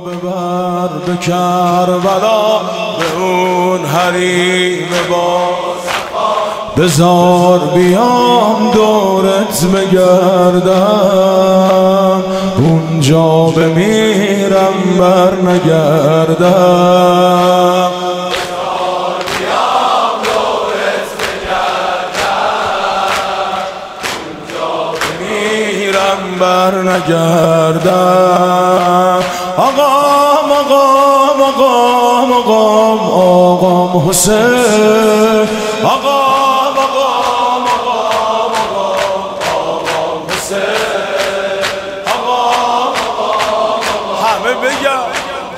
ببر به کربلا، به اون حریم باز بزار بیام دورت بگردم، اونجا بمیرم بر نگردم. بزار بیام دورت بگردم، اونجا بمیرم بر نگردم. آقام آقام آقام آقام آقام حسین، آقام همه بگم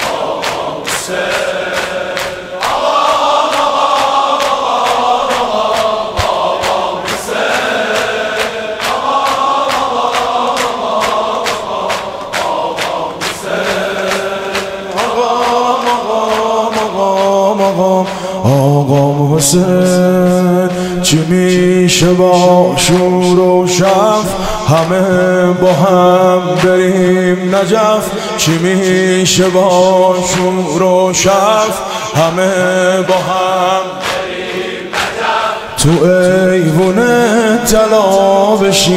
آقام حسین، چی میشه با شور و شف همه با هم بریم نجف؟ چی میشه با شور و شف همه با هم بریم نجف؟ تو ایوون طلا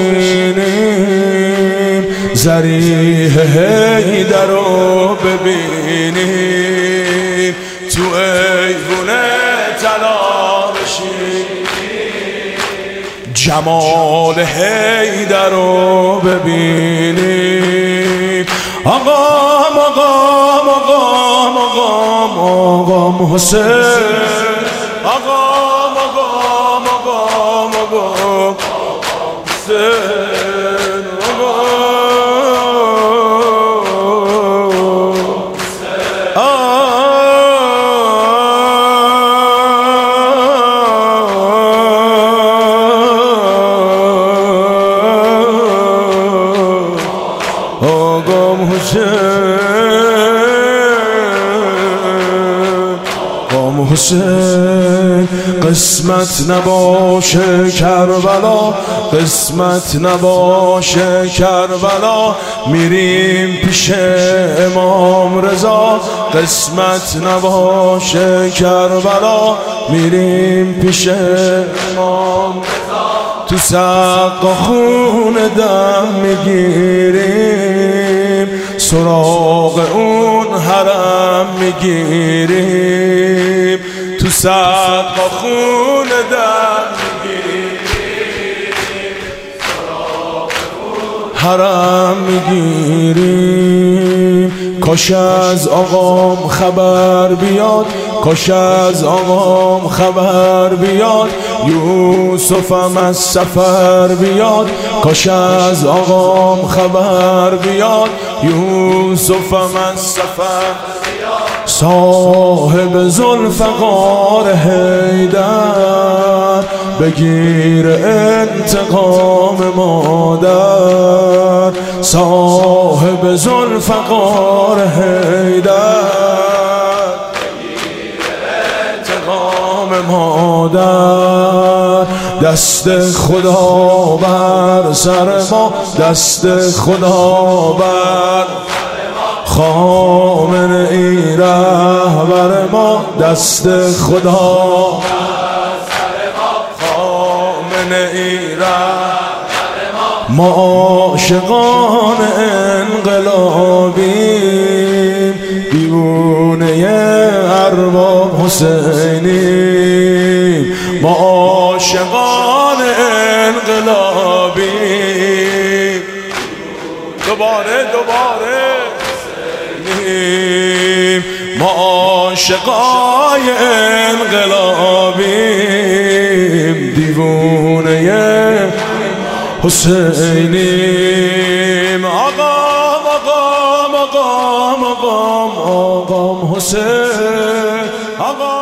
بشینیم، ضریح حیدر رو ببینیم. تو ایوون طلا بشینیم، جمال حیدر رو ببینیم. آقام آقام آقام آقام آقام حسین، آقام آقام آقام آقام حسین، آقام حسین. قسمت نباشه کربلا، قسمت نباشه کربلا، میریم پیش امام رضا. قسمت نباشه کربلا، میریم پیش امام رضا. تو سقا خون دم میگیریم، سراغ اون حرم میگیریم. تو سقا خون دم میگیریم، سراغ اون حرم میگیریم. کاش از آقام خبر بیاد، کاش از آقام خبر بیاد، یوسفم از سفر بیاد. کاش از آقام خبر بیاد، یوسفم از سفر بیاد. صاحب ذوالفقار حیدر، بگیر انتقام مادر. صاحب ذوالفقار حیدر، مادر. دست خدا بر سر ما، دست خدا بر خامنه ای رهبر ما. دست خدا بر سر ما، خامنه ای رهبر ما. ما عاشقان انقلابیم، دیوانه ارباب حسینیم. ما عاشقان انقلابیم، دوباره حسینیم. ما عاشقای انقلابیم، دیوانه حسینیم. آقام آقام آقام آقام آقام حسین، آقام